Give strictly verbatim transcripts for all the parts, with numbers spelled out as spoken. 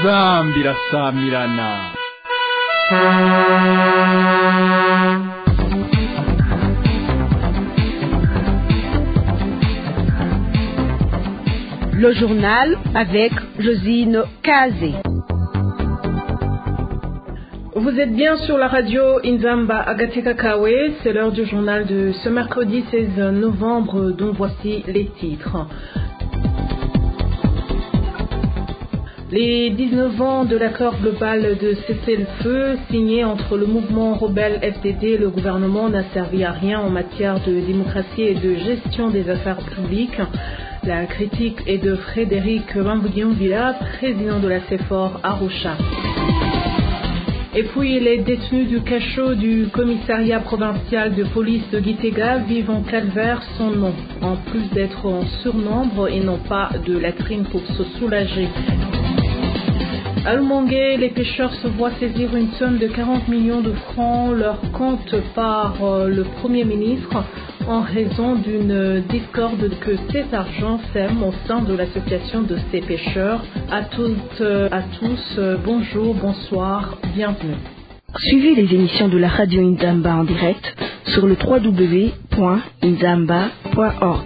Zambi la Samirana. Le journal avec Josine Kazé. Vous êtes bien sur la radio Inzamba Agateka Kawe, c'est l'heure du journal de ce mercredi seize novembre dont voici les titres. Les dix-neuf ans de l'accord global de cessez-le-feu signé entre le mouvement rebelle F D D et le gouvernement n'a servi à rien en matière de démocratie et de gestion des affaires publiques. La critique est de Frédéric Bamboudion-Villa, président de la CEFOR Arusha. Et puis les détenus du cachot du commissariat provincial de police de Gitega vivent en calvaire sans nom, en plus d'être en surnombre et non pas de latrines pour se soulager. À Lumongue, les pêcheurs se voient saisir une somme de quarante millions de francs, leur compte par le Premier ministre, en raison d'une discorde que cet argent sème au sein de l'association de ces pêcheurs. À toutes, à tous, bonjour, bonsoir, bienvenue. Suivez les émissions de la radio Inzamba en direct sur le w w w point inzamba point org.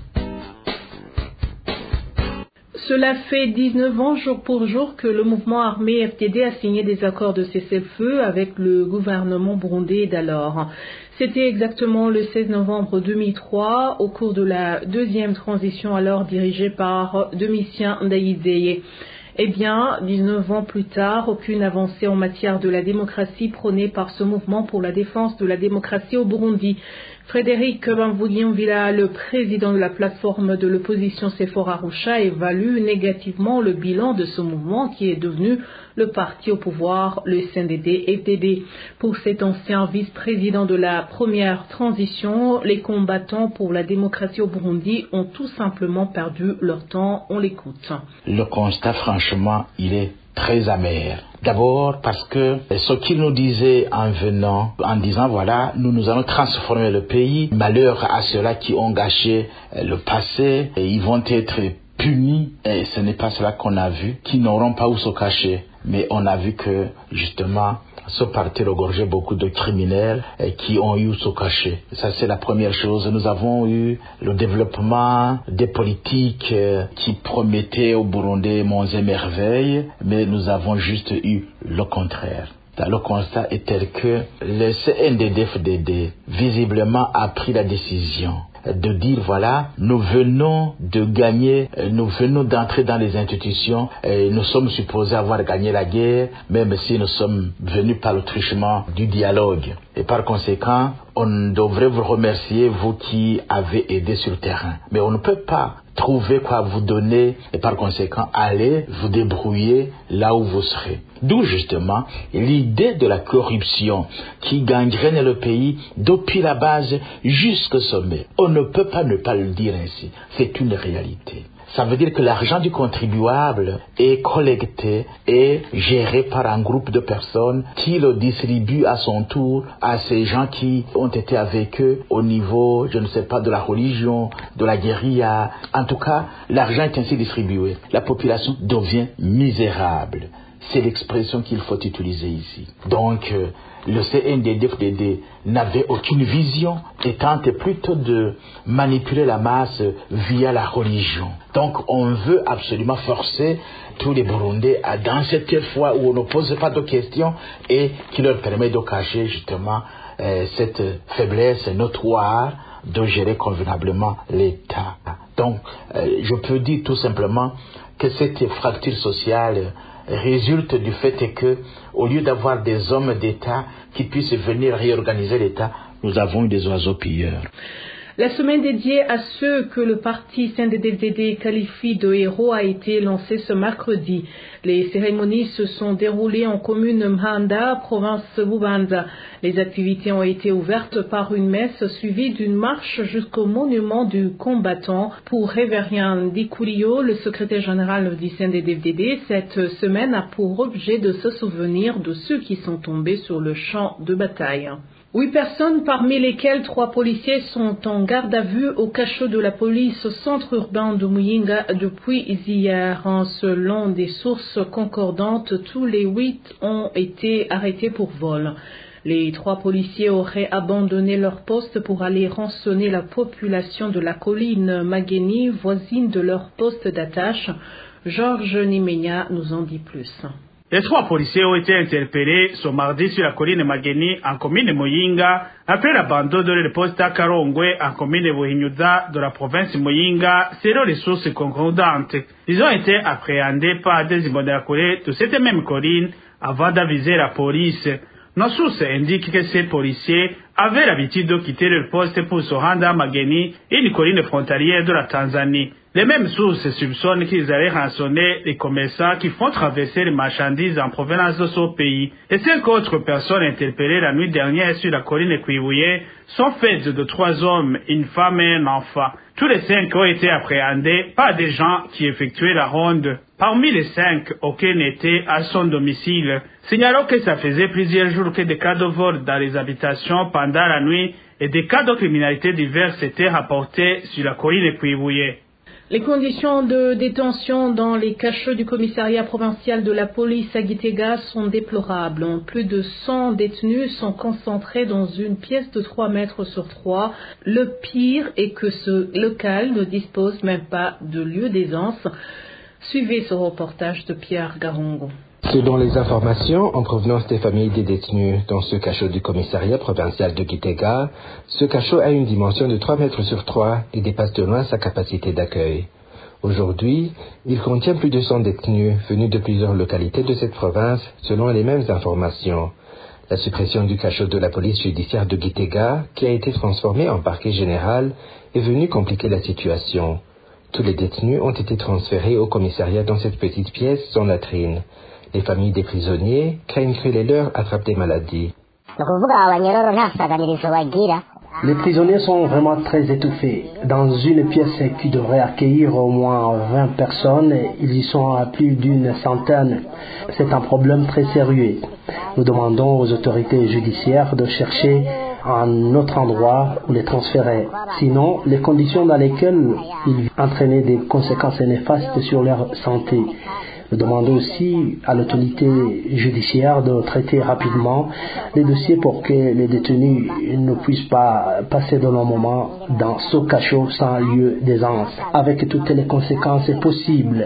Cela fait dix-neuf ans jour pour jour que le mouvement armé F D D a signé des accords de cessez-le-feu avec le gouvernement burundais d'alors. C'était exactement le seize novembre deux mille trois, au cours de la deuxième transition alors dirigée par Domitien Ndayizeye. Eh bien, dix-neuf ans plus tard, aucune avancée en matière de la démocratie prônée par ce mouvement pour la défense de la démocratie au Burundi. Frédéric Bamboudion-Villa, le président de la plateforme de l'opposition CEFOR Arusha, évalue négativement le bilan de ce mouvement qui est devenu le parti au pouvoir, le C N D D F D D. Pour cet ancien vice-président de la première transition, les combattants pour la démocratie au Burundi ont tout simplement perdu leur temps. On l'écoute. Le constat, franchement, il est très amer. D'abord parce que ce qu'ils nous disaient en venant, en disant voilà, nous nous allons transformer le pays, malheur à ceux-là qui ont gâché le passé, et ils vont être punis, et ce n'est pas cela qu'on a vu, qui n'auront pas où se cacher. Mais on a vu que, justement, ce parti regorgeait beaucoup de criminels eh, qui ont eu se cacher. Ça, c'est la première chose. Nous avons eu le développement des politiques eh, qui promettaient au Burundi monts et merveilles, mais nous avons juste eu le contraire. Le constat est tel que le C N D D F D D, visiblement, a pris la décision de dire voilà, nous venons de gagner, nous venons d'entrer dans les institutions, et nous sommes supposés avoir gagné la guerre, même si nous sommes venus par le truchement du dialogue. Et par conséquent, on devrait vous remercier, vous qui avez aidé sur le terrain. Mais on ne peut pas trouver quoi vous donner et par conséquent aller vous débrouiller là où vous serez. D'où justement l'idée de la corruption qui gangrène le pays depuis la base jusqu'au sommet. On ne peut pas ne pas le dire ainsi. C'est une réalité. Ça veut dire que l'argent du contribuable est collecté et géré par un groupe de personnes qui le distribuent à son tour à ces gens qui ont été avec eux au niveau, je ne sais pas, de la religion, de la guérilla. En tout cas, l'argent est ainsi distribué. La population devient misérable. C'est l'expression qu'il faut utiliser ici. Donc, euh, le C N D D F D D n'avait aucune vision et tente plutôt de manipuler la masse via la religion. Donc, on veut absolument forcer tous les Burundais à, dans cette foi où on ne pose pas de questions et qui leur permet de cacher justement euh, cette faiblesse notoire de gérer convenablement l'État. Donc, euh, je peux dire tout simplement que cette fracture sociale résulte du fait que, au lieu d'avoir des hommes d'État qui puissent venir réorganiser l'État, nous avons eu des oiseaux pilleurs. La semaine dédiée à ceux que le parti C N D D F D D qualifie de héros a été lancée ce mercredi. Les cérémonies se sont déroulées en commune Mhanda, province Bubanza. Les activités ont été ouvertes par une messe suivie d'une marche jusqu'au monument du combattant. Pour Révérien Dikoulio, le secrétaire général du C N D D F D D, cette semaine a pour objet de se souvenir de ceux qui sont tombés sur le champ de bataille. Huit personnes, parmi lesquelles trois policiers, sont en garde à vue au cachot de la police au centre urbain de Muyinga depuis hier. Selon des sources concordantes, tous les huit ont été arrêtés pour vol. Les trois policiers auraient abandonné leur poste pour aller rançonner la population de la colline Mageni, voisine de leur poste d'attache. Georges Nimenya nous en dit plus. Les trois policiers ont été interpellés ce mardi sur la colline Mageni en commune Muyinga après l'abandon de leur poste à Karongwe en commune Buhinyuza de la province Muyinga selon les sources concordantes. Ils ont été appréhendés par des immondiaculés de cette même colline avant d'aviser la police. Nos sources indiquent que ces policiers avaient l'habitude de quitter leur poste pour se rendre à Mageni, une colline frontalière de la Tanzanie. Les mêmes sources soupçonnent qu'ils allaient rançonner les commerçants qui font traverser les marchandises en provenance de ce pays. Les cinq autres personnes interpellées la nuit dernière sur la colline Kwibuye sont faites de trois hommes, une femme et un enfant. Tous les cinq ont été appréhendés par des gens qui effectuaient la ronde. Parmi les cinq, aucun n'était à son domicile. Signalons que ça faisait plusieurs jours que des cas de vol dans les habitations pendant la nuit et des cas de criminalité diverses étaient rapportés sur la colline Kwibuye. Les conditions de détention dans les cachots du commissariat provincial de la police à Gitega sont déplorables. Plus de cent détenus sont concentrés dans une pièce de trois mètres sur trois. Le pire est que ce local ne dispose même pas de lieu d'aisance. Suivez ce reportage de Pierre Garongo. Selon les informations en provenance des familles des détenus dans ce cachot du commissariat provincial de Gitega, ce cachot a une dimension de trois mètres sur trois et dépasse de loin sa capacité d'accueil. Aujourd'hui, il contient plus de cent détenus venus de plusieurs localités de cette province selon les mêmes informations. La suppression du cachot de la police judiciaire de Gitega, qui a été transformé en parquet général, est venue compliquer la situation. Tous les détenus ont été transférés au commissariat dans cette petite pièce sans latrine. Les familles des prisonniers craignent que les leurs attrapent des maladies. Les prisonniers sont vraiment très étouffés. Dans une pièce qui devrait accueillir au moins vingt personnes, ils y sont à plus d'une centaine. C'est un problème très sérieux. Nous demandons aux autorités judiciaires de chercher un autre endroit où les transférer. Sinon, les conditions dans lesquelles ils vont entraîner des conséquences néfastes sur leur santé. Nous demandons aussi à l'autorité judiciaire de traiter rapidement les dossiers pour que les détenus ne puissent pas passer de longs moments dans ce cachot sans lieu d'aisance, avec toutes les conséquences possibles.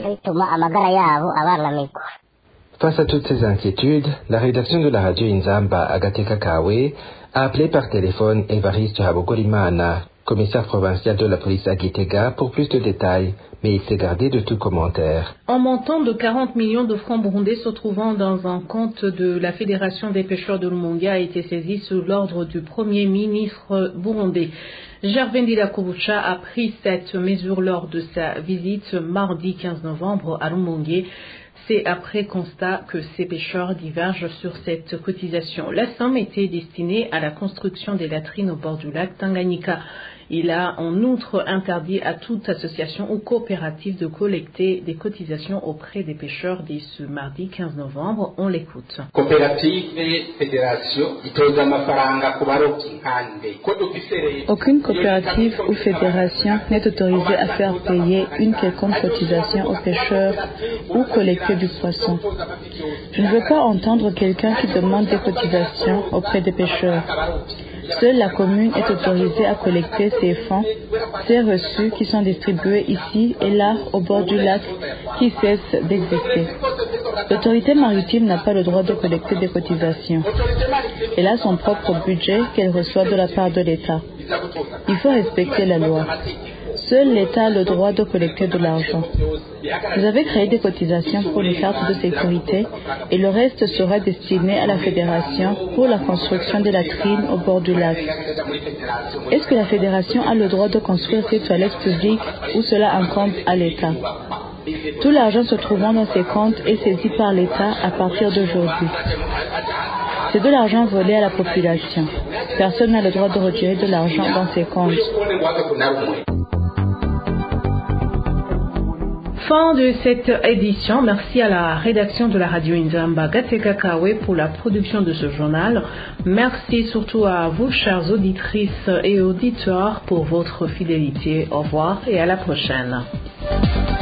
Face à toutes ces inquiétudes, la rédaction de la radio Inzamba à Gateka-Kawe a appelé par téléphone Évariste Habogolimana, commissaire provincial de la police à Gitega, pour plus de détails, mais il s'est gardé de tout commentaire. Un montant de quarante millions de francs burundais se trouvant dans un compte de la Fédération des pêcheurs de Rumonge a été saisi sous l'ordre du Premier ministre burundais. Gervais Ndirakobucha a pris cette mesure lors de sa visite mardi quinze novembre à Rumonge. C'est après constat que ces pêcheurs divergent sur cette cotisation. La somme était destinée à la construction des latrines au bord du lac Tanganyika. Il a en outre interdit à toute association ou coopérative de collecter des cotisations auprès des pêcheurs dès ce mardi quinze novembre. On l'écoute. Aucune coopérative ou fédération n'est autorisée à faire payer une quelconque cotisation aux pêcheurs ou collecter du poisson. Je ne veux pas entendre quelqu'un qui demande des cotisations auprès des pêcheurs. Seule la commune est autorisée à collecter ces fonds, ces reçus qui sont distribués ici et là au bord du lac qui cessent d'exister. L'autorité maritime n'a pas le droit de collecter des cotisations. Elle a son propre budget qu'elle reçoit de la part de l'État. Il faut respecter la loi. Seul l'État a le droit de collecter de l'argent. Vous avez créé des cotisations pour les cartes de sécurité et le reste sera destiné à la fédération pour la construction des latrines au bord du lac. Est-ce que la fédération a le droit de construire ces toilettes publiques ou cela incombe à l'État? Tout l'argent se trouvant dans ces comptes est saisi par l'État à partir d'aujourd'hui. C'est de l'argent volé à la population. Personne n'a le droit de retirer de l'argent dans ces comptes. Fin de cette édition. Merci à la rédaction de la radio Inzamba Gateka Kawe pour la production de ce journal. Merci surtout à vous, chères auditrices et auditeurs, pour votre fidélité. Au revoir et à la prochaine.